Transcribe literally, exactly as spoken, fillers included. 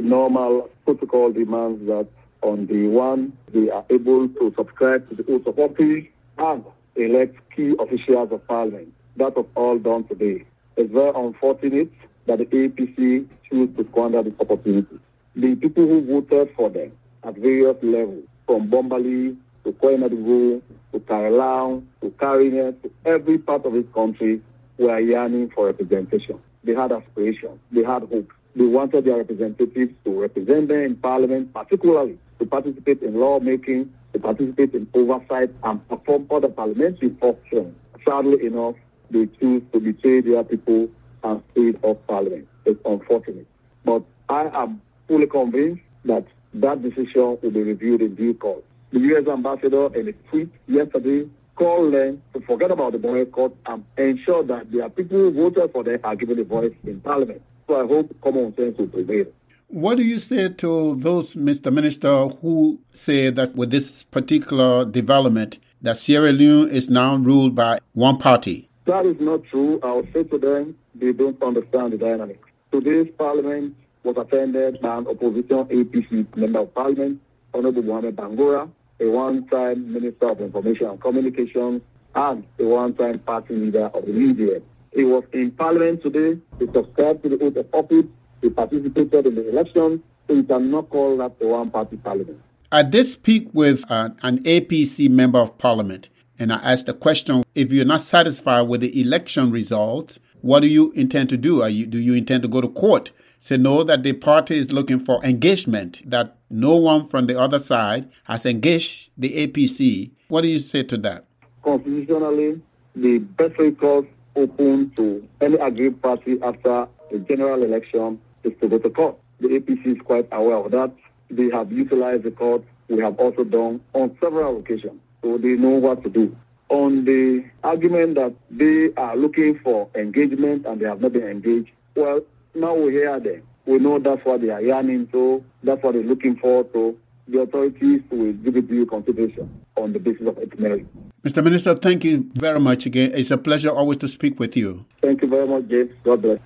normal protocol demands that on the one, they are able to subscribe to the oath of office and elect key officials of parliament. That was all done today. It's very unfortunate that the A P C choose to squander this opportunity. The people who voted for them at various levels, from Bombali to Koyamadugu to Karalang to Karinet, to every part of this country, were yearning for representation. They had aspirations. They had hope. They wanted their representatives to represent them in parliament, particularly to participate in lawmaking, to participate in oversight, and perform other parliamentary functions. Sadly enough, they choose to betray their people and stay off parliament. It's unfortunate. But I am fully convinced that that decision will be reviewed in due course. The U S ambassador in a tweet yesterday called them to forget about the boycott and ensure that their people who voted for them are given a voice in parliament. So I hope common sense will prevail. What do you say to those, Mister Minister, who say that with this particular development, that Sierra Leone is now ruled by one party? That is not true. I'll say to them, they don't understand the dynamics. Today's parliament was attended by an opposition A P C member of parliament, Honorable Mohamed Bangura, a one-time Minister of Information and Communications, and a one-time party leader of the media. He was in parliament today. He subscribed to the oath of office. He participated in the election. So you cannot call that a one-party parliament. I did speak with uh, an A P C member of parliament, and I asked the question, if you're not satisfied with the election results, what do you intend to do? Are you, do you intend to go to court? Say no, that the party is looking for engagement, that no one from the other side has engaged the A P C. What do you say to that? Constitutionally, the best recourse open to any aggrieved party after a general election is to go to court. The A P C is quite aware of that. They have utilized the court. We have also done on several occasions. So they know what to do. On the argument that they are looking for engagement and they have not been engaged, well, now we hear them. We know that's what they are yearning to. That's what they're looking for to. The authorities will give it due consideration on the basis of its merit. Mister Minister, thank you very much again. It's a pleasure always to speak with you. Thank you very much, James. God bless.